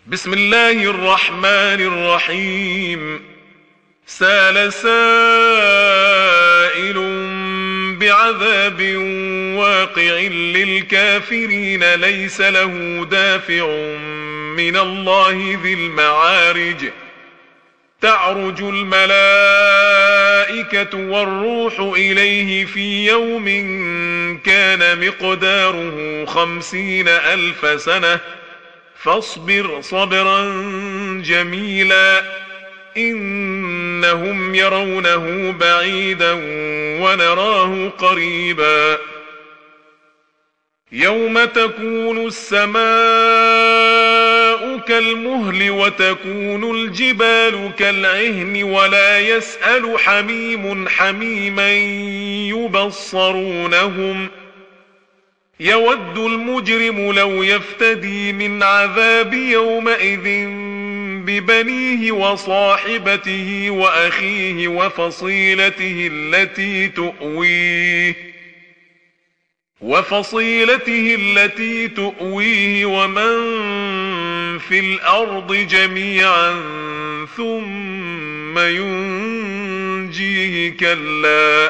بسم الله الرحمن الرحيم. سأل سائل بعذاب واقع للكافرين ليس له دافع من الله ذي المعارج. تعرج الملائكة والروح إليه في يوم كان مقداره 50,000 سنة فاصبر صبرا جميلا إنهم يرونه بعيدا ونراه قريبا. يوم تكون السماء كالمهل وتكون الجبال كالعهن ولا يسأل حميم حميما يبصرونهم. يود المجرم لو يفتدي من عذاب يومئذ ببنيه وصاحبته وأخيه وفصيلته التي تؤويه ومن في الأرض جميعا ثم ينجيه. كلا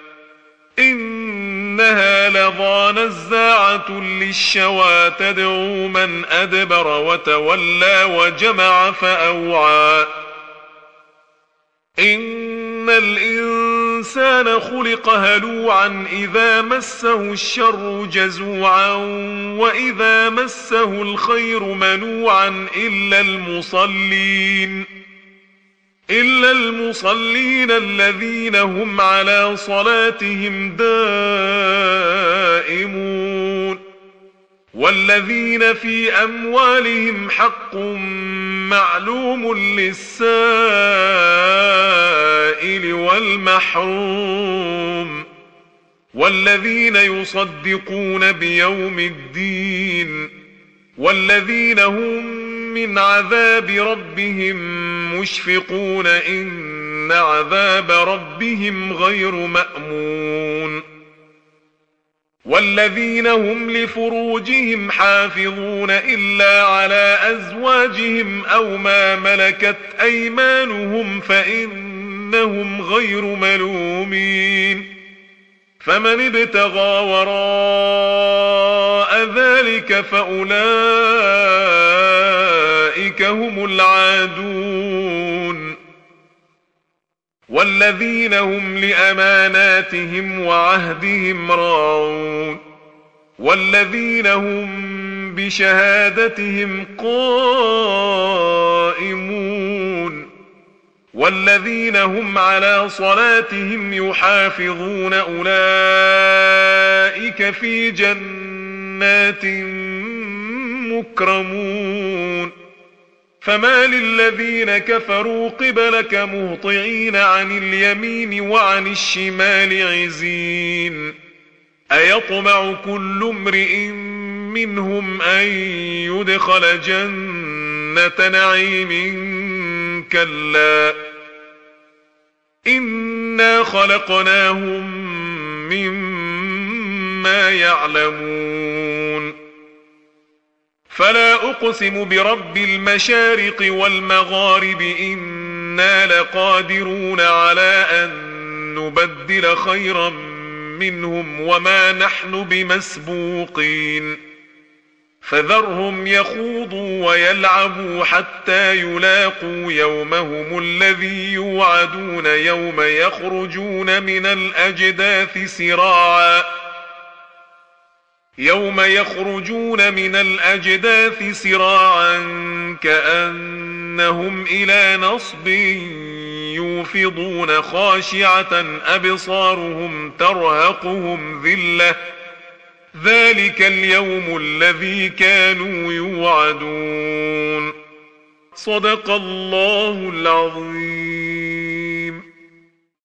إنها لظى نزاعة للشوى تدعو من أدبر وتولى وجمع فأوعى. إن الإنسان خلق هلوعا إذا مسه الشر جزوعا وإذا مسه الخير منوعا إلا المصلين الذين هم على صلاتهم دائمون والذين في أموالهم حق معلوم للسائل والمحروم والذين يصدقون بيوم الدين والذين هم من عذاب ربهم مشفقون إن عذاب ربهم غير مأمون. والذين هم لفروجهم حافظون إلا على أزواجهم أو ما ملكت أيمانهم فإنهم غير ملومين. فمن ابتغى وراء ذلك فأولئك هم العادون. والذين هم لأماناتهم وعهدهم راعون والذين هم بشهادتهم قائمون والذين هم على صلاتهم يحافظون أولئك في جنات مكرمون. فما للذين كفروا قبلك مهطعين عن اليمين وعن الشمال عزين. أيطمع كل امرئ منهم أن يدخل جنة نعيم كلا إنا خلقناهم مما يعلمون. فلا أقسم برب المشارق والمغارب إنا لقادرون على أن نبدل خيرا منهم وما نحن بمسبوقين. فذرهم يخوضوا ويلعبوا حتى يلاقوا يومهم الذي يوعدون يوم يخرجون من الأجداث سراعا كأنهم إلى نصب يوفضون خاشعة أبصارهم ترهقهم ذلة ذلك اليوم الذي كانوا يوعدون. صدق الله العظيم.